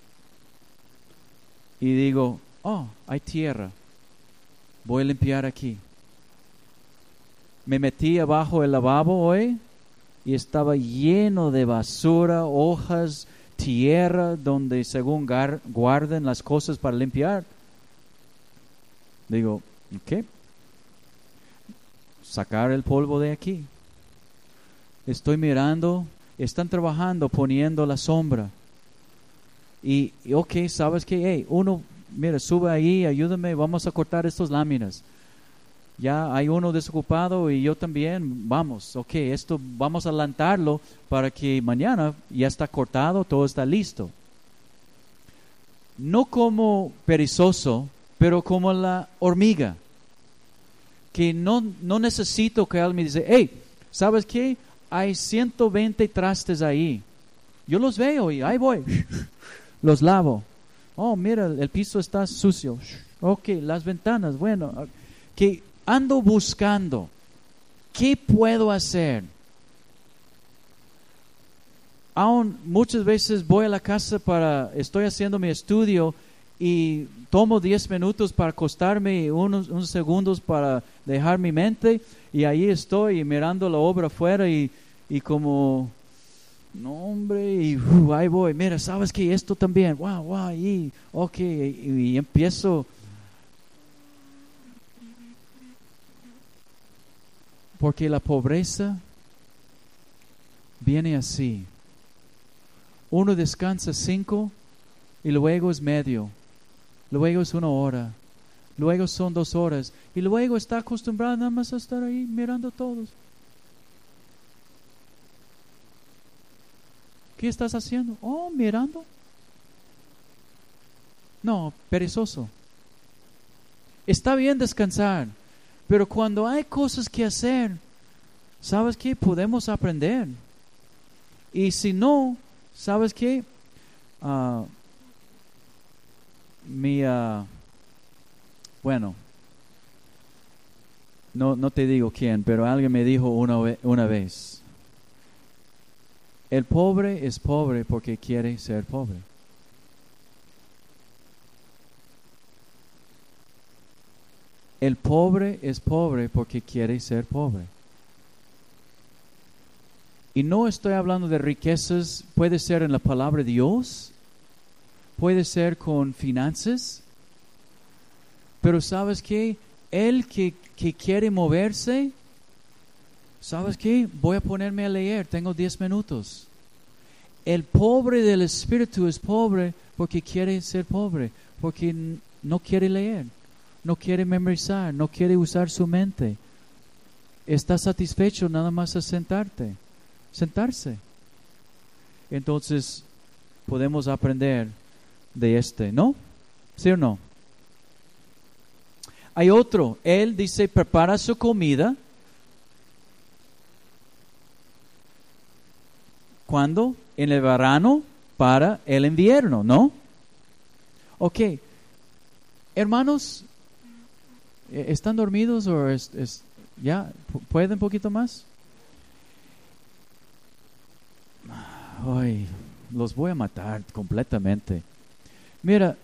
Y digo, oh, hay tierra. Voy a limpiar aquí. Me metí abajo del lavabo hoy y estaba lleno de basura, hojas, tierra, donde según gar- guardan las cosas para limpiar. Digo, ok, sacar el polvo de aquí. Estoy mirando, están trabajando, poniendo la sombra. Y, y ok, ¿sabes qué? Hey, uno, mira, sube ahí, ayúdame, vamos a cortar estas láminas. Ya hay uno desocupado y yo también, vamos, ok, esto vamos a adelantarlo para que mañana ya está cortado, todo está listo. No como perezoso, pero como la hormiga, que no, no necesito que alguien me dice, hey, ¿sabes qué? Hay ciento veinte trastes ahí. Yo los veo y ahí voy, los lavo. Oh, mira, el piso está sucio. Ok, las ventanas, bueno, que ando buscando, ¿qué puedo hacer? Aún muchas veces voy a la casa para, estoy haciendo mi estudio y tomo diez minutos para acostarme, unos, unos segundos para dejar mi mente, y ahí estoy mirando la obra afuera y, y como, no hombre, y uh, ahí voy, mira, ¿sabes qué? Esto también, wow, wow, y ok, y, y empiezo. Porque la pobreza viene así. Uno descansa cinco y luego es medio. Luego es una hora. Luego son dos horas. Y luego está acostumbrado nada más a estar ahí mirando a todos. ¿Qué estás haciendo? Oh, mirando. No, perezoso. Está bien descansar. Pero cuando hay cosas que hacer, ¿sabes qué? Podemos aprender. Y si no, ¿sabes qué? Uh, mi, uh, bueno, no, no te digo quién, pero alguien me dijo una, ve- una vez, el pobre es pobre porque quiere ser pobre. El pobre es pobre porque quiere ser pobre. Y no estoy hablando de riquezas, puede ser en la palabra de Dios, puede ser con finanzas, pero ¿sabes qué? El que, que quiere moverse, ¿sabes qué? Voy a ponerme a leer, tengo diez minutos. El pobre del espíritu es pobre porque quiere ser pobre, porque n- no quiere leer. No quiere memorizar, no quiere usar su mente. Está satisfecho nada más a sentarte, sentarse. Entonces, podemos aprender de este, ¿no? ¿Sí o no? Hay otro, él dice, prepara su comida. ¿Cuándo? En el verano para el invierno, ¿no? Ok. Hermanos, ¿están dormidos o es, es, ya pueden un poquito más? Ay, los voy a matar completamente. Mira,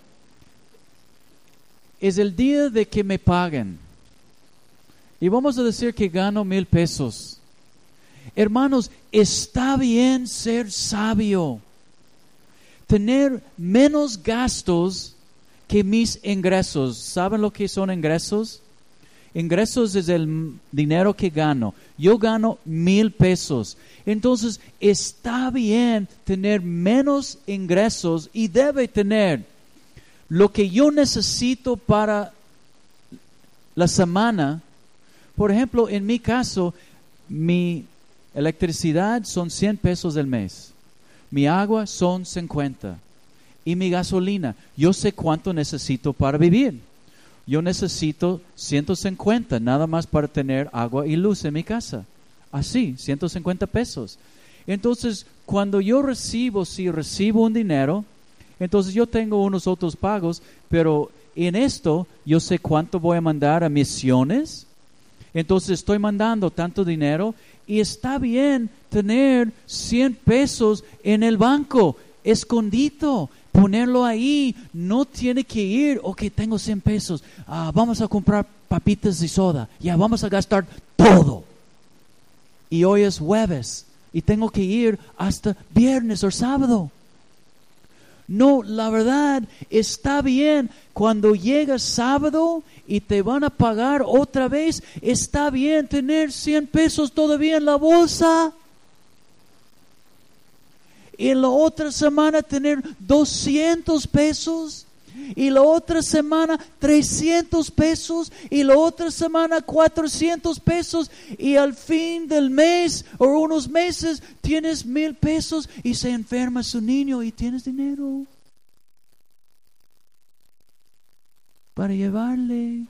es el día de que me paguen y vamos a decir que gano mil pesos. Hermanos, está bien ser sabio, tener menos gastos que mis ingresos. ¿Saben lo que son ingresos? Ingresos es el dinero que gano. Yo gano mil pesos. Entonces, está bien tener menos ingresos y debe tener lo que yo necesito para la semana. Por ejemplo, en mi caso, mi electricidad son cien pesos al mes. Mi agua son cincuenta. Y mi gasolina, yo sé cuánto necesito para vivir. Yo necesito ciento cincuenta nada más para tener agua y luz en mi casa. Así, ciento cincuenta pesos. Entonces, cuando yo recibo, si recibo un dinero, entonces yo tengo unos otros pagos, pero en esto yo sé cuánto voy a mandar a misiones. Entonces estoy mandando tanto dinero y está bien tener cien pesos en el banco, escondido, ponerlo ahí. No tiene que ir, ok, tengo cien pesos, ah, vamos a comprar papitas y soda, ya vamos a gastar todo. Y hoy es jueves y tengo que ir hasta viernes o sábado. No, la verdad, está bien. Cuando llega sábado y te van a pagar otra vez, está bien tener cien pesos todavía en la bolsa. Y en la otra semana tener doscientos pesos. Y la otra semana trescientos pesos. Y la otra semana cuatrocientos pesos. Y al fin del mes o unos meses tienes mil pesos y se enferma su niño y tienes dinero para llevarle.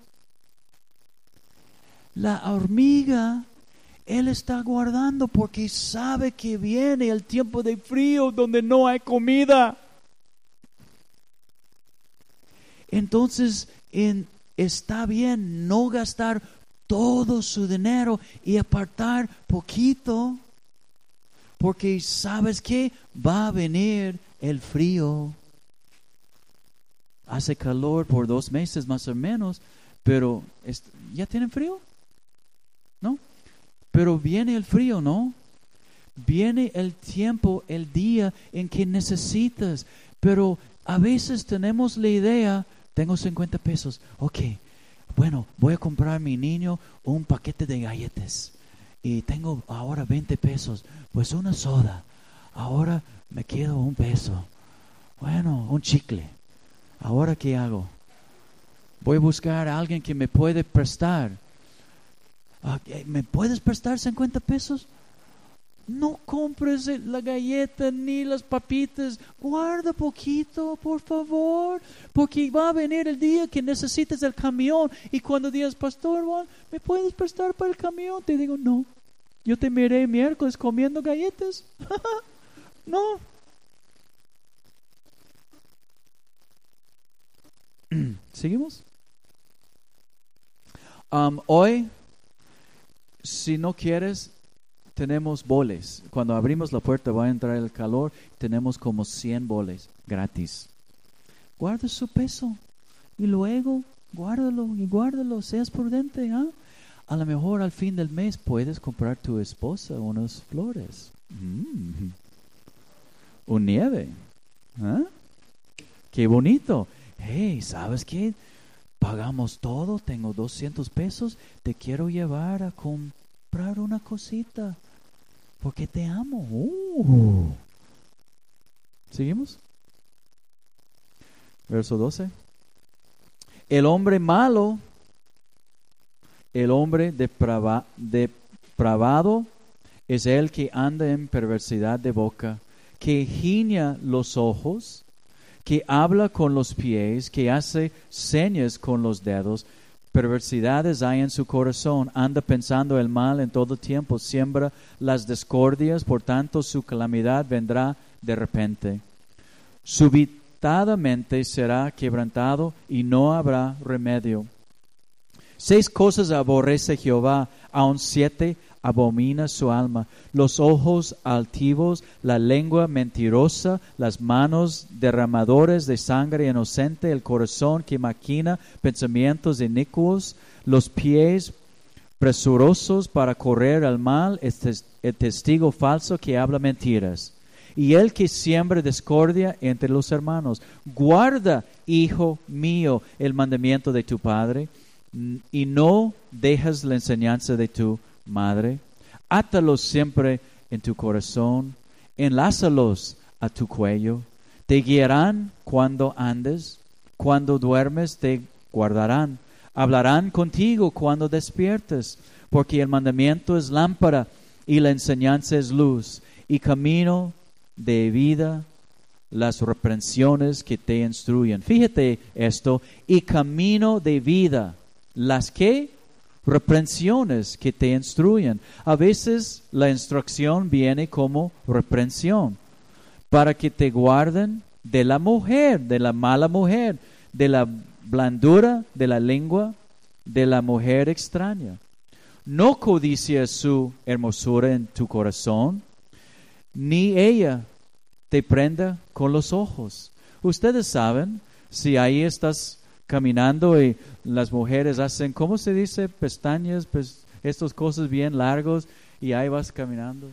La hormiga, él está guardando porque sabe que viene el tiempo de frío donde no hay comida. Entonces, en, está bien no gastar todo su dinero y apartar poquito, porque sabes que va a venir el frío. Hace calor por dos meses más o menos, pero ¿ya tienen frío? ¿No? Pero viene el frío, ¿no? Viene el tiempo, el día en que necesitas, pero a veces tenemos la idea, tengo cincuenta pesos, ok, bueno, voy a comprar a mi niño un paquete de galletas y tengo ahora veinte pesos, pues una soda, ahora me quedo un peso, bueno, un chicle, ahora ¿qué hago? Voy a buscar a alguien que me puede prestar. ¿Me puedes prestar cincuenta pesos? No compres la galleta ni las papitas. Guarda poquito, por favor, porque va a venir el día que necesites el camión. Y cuando digas, pastor Juan, ¿me puedes prestar para el camión? Te digo, no, yo te miré miércoles comiendo galletas. No. ¿Seguimos? Um, hoy, si no quieres, tenemos boles. Cuando abrimos la puerta va a entrar el calor. Tenemos como cien boles gratis. Guarda su peso y luego guárdalo y guárdalo. Seas prudente. ¿eh? A lo mejor al fin del mes puedes comprar a tu esposa unas flores. Mm. Un nieve. ¿eh? Qué bonito. Hey, ¿sabes qué? Pagamos todo, tengo doscientos pesos, te quiero llevar a comprar una cosita, porque te amo. Uh. ¿Seguimos? Verso doce. El hombre malo, el hombre deprava, depravado, es el que anda en perversidad de boca, que giña los ojos, que habla con los pies, que hace señas con los dedos. Perversidades hay en su corazón, anda pensando el mal en todo tiempo, siembra las discordias, por tanto su calamidad vendrá de repente. Súbitamente será quebrantado y no habrá remedio. Seis cosas aborrece Jehová, aun siete abomina su alma: los ojos altivos, la lengua mentirosa, las manos derramadores de sangre inocente, el corazón que maquina pensamientos inicuos, los pies presurosos para correr al mal, el testigo falso que habla mentiras, y el que siembra discordia entre los hermanos. Guarda, hijo mío, el mandamiento de tu padre, y no dejas la enseñanza de tu madre. Átalos siempre en tu corazón, enlázalos a tu cuello. Te guiarán cuando andes, cuando duermes te guardarán. Hablarán contigo cuando despiertes, porque el mandamiento es lámpara y la enseñanza es luz, y camino de vida las reprensiones que te instruyen. Fíjate esto, y camino de vida, las que reprensiones que te instruyen. A veces la instrucción viene como reprensión, para que te guarden de la mujer, de la mala mujer, de la blandura de la lengua de la mujer extraña. No codicies su hermosura en tu corazón, ni ella te prenda con los ojos. Ustedes saben, si ahí estás caminando y las mujeres hacen, ¿cómo se dice? Pestañas, pues estas cosas bien largos, y ahí vas caminando.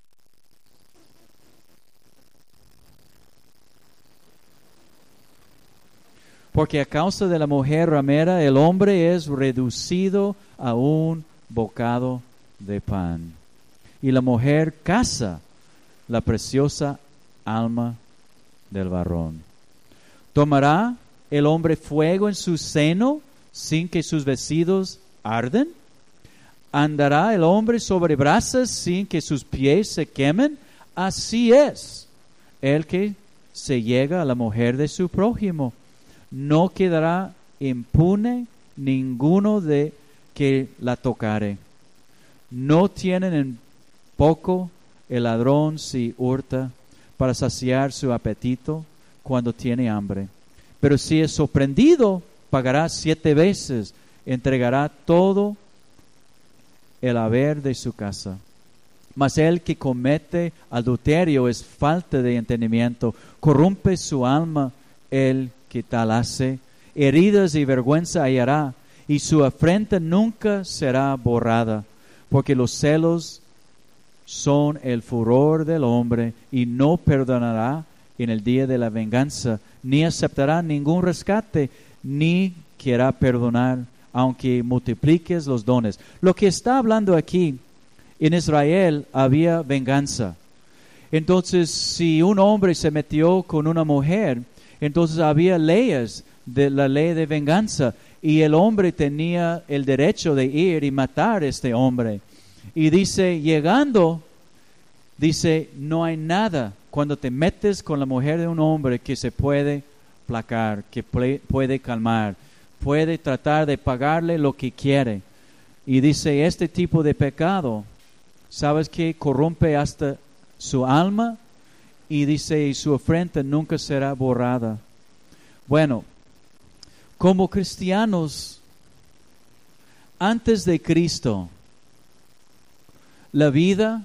Porque a causa de la mujer ramera, el hombre es reducido a un bocado de pan. Y la mujer caza la preciosa alma del varón. ¿Tomará el hombre fuego en su seno sin que sus vestidos arden? ¿Andará el hombre sobre brasas sin que sus pies se quemen? Así es el que se llega a la mujer de su prójimo. No quedará impune ninguno de que la tocare. No tienen en poco el ladrón si hurta para saciar su apetito cuando tiene hambre. Pero si es sorprendido, pagará siete veces, entregará todo el haber de su casa. Mas el que comete adulterio es falta de entendimiento, corrompe su alma el que tal hace, heridas y vergüenza hallará, y su afrenta nunca será borrada, porque los celos son el furor del hombre, y no perdonará en el día de la venganza, ni aceptará ningún rescate, ni querrá perdonar, aunque multipliques los dones. Lo que está hablando aquí, en Israel había venganza. Entonces, si un hombre se metió con una mujer, entonces había leyes de la ley de venganza, y el hombre tenía el derecho de ir y matar a este hombre. Y dice, llegando, dice, no hay nada cuando te metes con la mujer de un hombre que se puede placar, que puede calmar, puede tratar de pagarle lo que quiere. Y dice, este tipo de pecado, ¿sabes qué? Corrompe hasta su alma, y dice, y su ofrenda nunca será borrada. Bueno, como cristianos, antes de Cristo, la vida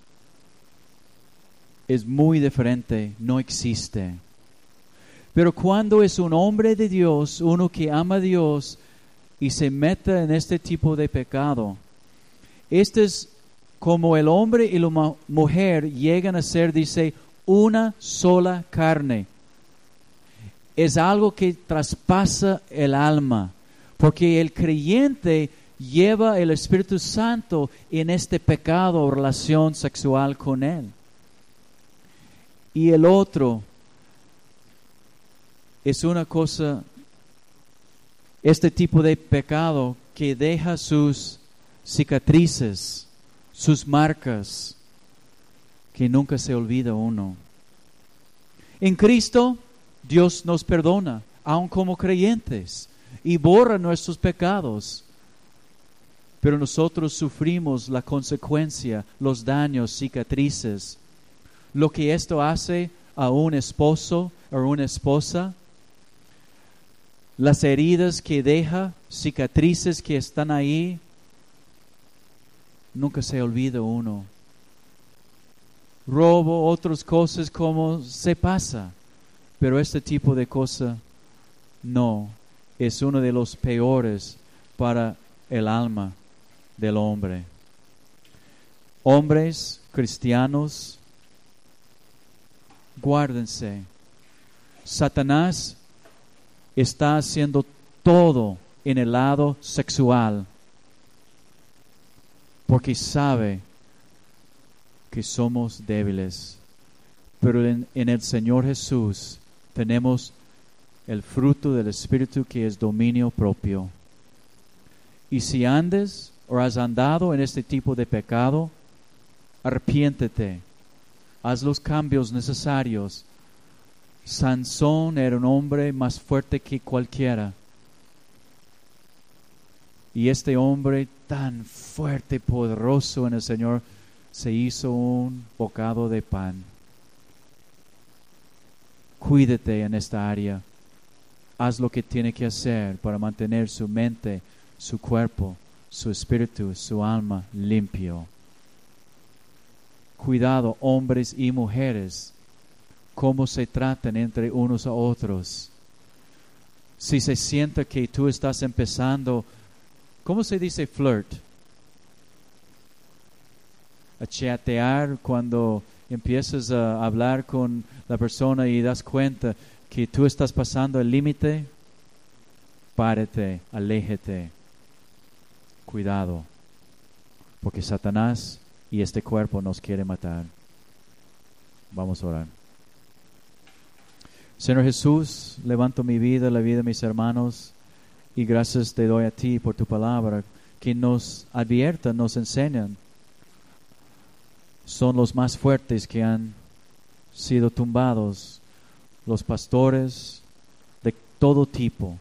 es muy diferente, no existe. Pero cuando es un hombre de Dios, uno que ama a Dios y se mete en este tipo de pecado, este es como el hombre y la mujer llegan a ser, dice, una sola carne. Es algo que traspasa el alma, porque el creyente lleva el Espíritu Santo en este pecado o relación sexual con él. Y el otro es una cosa, este tipo de pecado que deja sus cicatrices, sus marcas, que nunca se olvida uno. En Cristo, Dios nos perdona, aun como creyentes, y borra nuestros pecados. Pero nosotros sufrimos la consecuencia, los daños, cicatrices. Lo que esto hace a un esposo o una esposa, las heridas que deja, cicatrices que están ahí, nunca se olvida uno. Robo, otras cosas como se pasa, pero este tipo de cosa no, es uno de los peores para el alma del hombre. Hombres cristianos, guárdense. Satanás está haciendo todo en el lado sexual, porque sabe que somos débiles. Pero en, en el Señor Jesús tenemos el fruto del Espíritu, que es dominio propio. Y si andes o has andado en este tipo de pecado, arrepiéntete. Haz los cambios necesarios. Sansón era un hombre más fuerte que cualquiera. Y este hombre tan fuerte y poderoso en el Señor, se hizo un bocado de pan. Cuídate en esta área. Haz lo que tiene que hacer para mantener su mente, su cuerpo, su espíritu, su alma limpio. Cuidado, hombres y mujeres, cómo se tratan entre unos a otros. Si se siente que tú estás empezando, ¿cómo se dice flirt? A chatear, cuando empiezas a hablar con la persona y das cuenta que tú estás pasando el límite, párate, aléjate. Cuidado, porque Satanás y este cuerpo nos quiere matar. Vamos a orar. Señor Jesús, levanto mi vida, la vida de mis hermanos, y gracias te doy a ti por tu palabra, que nos advierta, nos enseñan. Son los más fuertes que han sido tumbados, los pastores de todo tipo.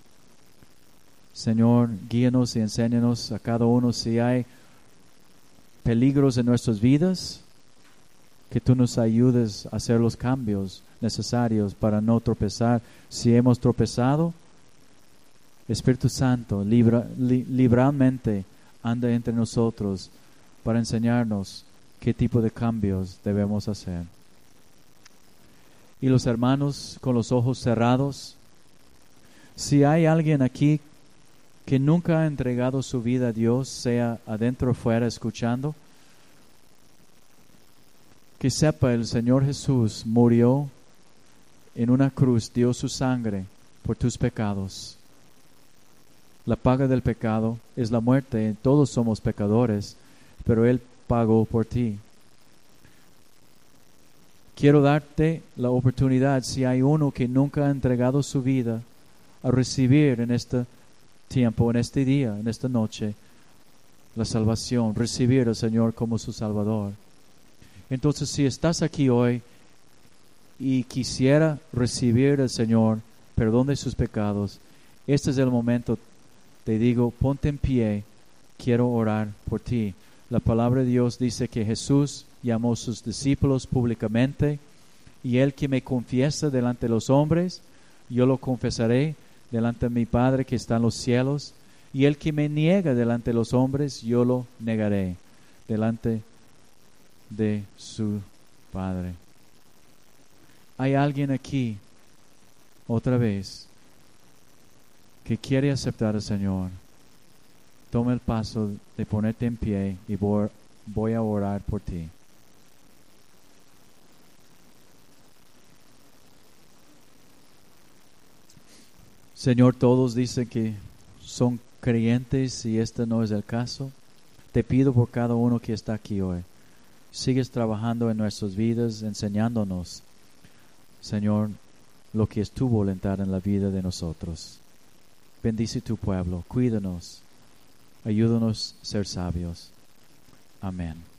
Señor, guíanos y enséñanos a cada uno si hay peligros en nuestras vidas, que tú nos ayudes a hacer los cambios necesarios para no tropezar. Si hemos tropezado, Espíritu Santo, libra, li, liberalmente anda entre nosotros para enseñarnos qué tipo de cambios debemos hacer. Y los hermanos con los ojos cerrados, si hay alguien aquí que nunca ha entregado su vida a Dios, sea adentro o fuera escuchando, que sepa el Señor Jesús murió en una cruz, dio su sangre por tus pecados. La paga del pecado es la muerte. Todos somos pecadores, pero Él pagó por ti. Quiero darte la oportunidad, si hay uno que nunca ha entregado su vida, a recibir en este tiempo, en este día, en esta noche, la salvación, recibir al Señor como su Salvador. Entonces, si estás aquí hoy y quisiera recibir al Señor, perdón de sus pecados, este es el momento. Te digo, ponte en pie, quiero orar por ti. La palabra de Dios dice que Jesús llamó a sus discípulos públicamente, y el que me confiesa delante de los hombres, yo lo confesaré delante de mi Padre que está en los cielos, y el que me niega delante de los hombres, yo lo negaré delante de su Padre. Hay alguien aquí, otra vez, que quiere aceptar al Señor. Toma el paso de ponerte en pie y voy, voy a orar por ti. Señor, todos dicen que son creyentes y este no es el caso. Te pido por cada uno que está aquí hoy. Sigues trabajando en nuestras vidas, enseñándonos, Señor, lo que es tu voluntad en la vida de nosotros. Bendice tu pueblo, cuídanos, ayúdanos a ser sabios. Amén.